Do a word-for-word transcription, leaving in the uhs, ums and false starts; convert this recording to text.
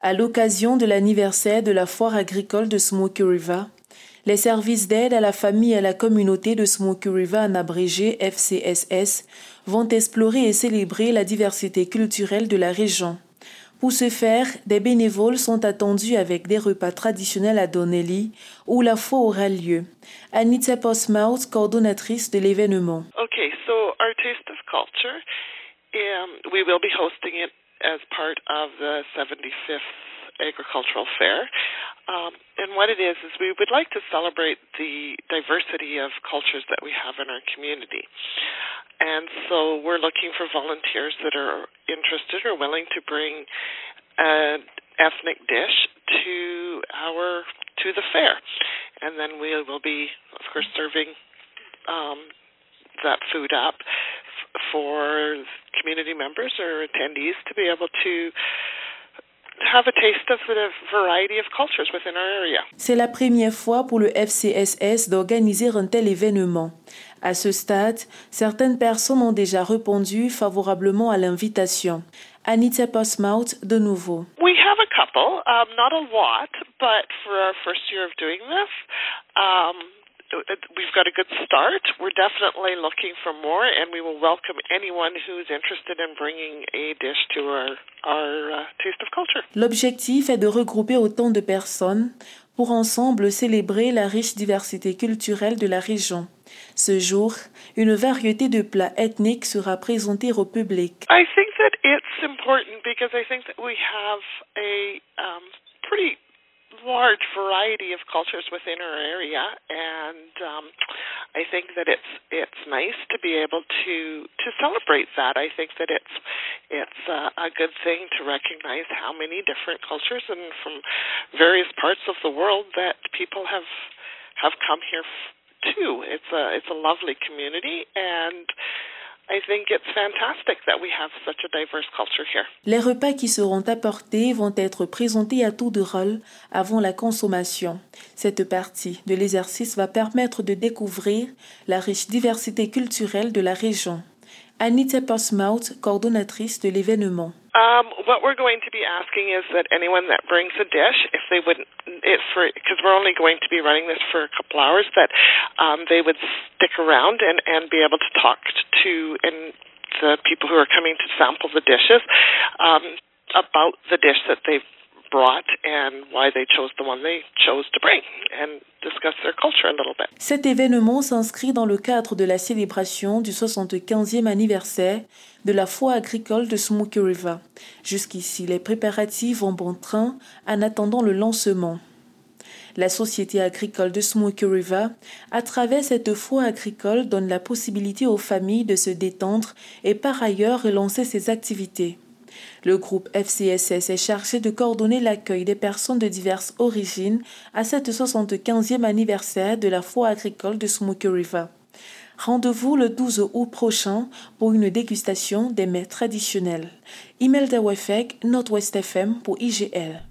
À l'occasion de l'anniversaire de la foire agricole de Smoky River, les services d'aide à la famille et à la communauté de Smoky River, en abrégé F C S S, vont explorer et célébrer la diversité culturelle de la région. Pour ce faire, des bénévoles sont attendus avec des repas traditionnels à Donnelly, où la foire aura lieu. Anita Postmouth, coordonnatrice de l'événement. Okay, so our Taste of Culture, um, we will be hosting it as part of the seventy-fifth Agricultural Fair. Um, and what it is, is we would like to celebrate the diversity of cultures that we have in our community. And so we're looking for volunteers that are interested or willing to bring an ethnic dish to our to the fair. And then we will be, of course, serving um, that food up f- for community members or attendees to be able to have a taste of the variety of cultures within our area. C'est la première fois pour le F C S S d'organiser un tel événement. À ce stade, certaines personnes ont déjà répondu favorablement à l'invitation. Anita Postmouth, de nouveau. We have a couple, um, not a lot, but for our first year of doing this, um, we've got a good start. We're definitely looking for more, and we will welcome anyone who's interested in bringing a dish to our, our uh, Taste of Culture. L'objectif est de regrouper autant de personnes pour ensemble célébrer la riche diversité culturelle de la région. Ce jour, une variété de plats ethniques sera présentée au public. I think that it's important because I think that we have a um, pretty large variety of cultures within our area, and um, I think that it's it's nice to be able to to celebrate that. I think that it's it's a, a good thing to recognize how many different cultures and from various parts of the world that people have have come here too. It's a it's a lovely community, and I think it's fantastic that we have such a diverse culture here. Les repas qui seront apportés vont être présentés à tour de rôle avant la consommation. Cette partie de l'exercice va permettre de découvrir la riche diversité culturelle de la région. Anita Postmouth, coordonnatrice de l'événement. Um, what we're going to be asking is that anyone that brings a dish, if they would, if for because we're only going to be running this for a couple hours, that um, they would stick around and, and be able to talk to and the people who are coming to sample the dishes um, about the dish that they've brought and why they chose the one they chose to bring and discuss their culture a little bit. Cet événement s'inscrit dans le cadre de la célébration du soixante-quinzième anniversaire de la foire agricole de Smoky River. Jusqu'ici, les préparatifs vont bon train en attendant le lancement. La Société agricole de Smoky River, à travers cette foire agricole, donne la possibilité aux familles de se détendre et par ailleurs relancer ses activités. Le groupe F C S S est chargé de coordonner l'accueil des personnes de diverses origines à cette soixante-quinzième anniversaire de la foire agricole de Smoky River. Rendez-vous le douze août prochain pour une dégustation des mets traditionnels. Imelda Wefek, Northwest F M pour I G L.